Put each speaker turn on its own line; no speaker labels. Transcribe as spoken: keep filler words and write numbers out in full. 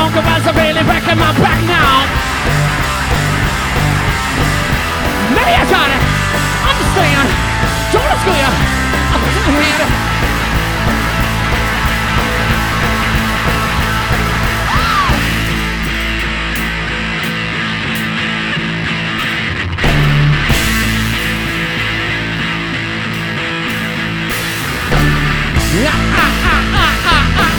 concubines are really breaking my back now. Maybe I got it. Understand. Don't screw you. I'm in the hand.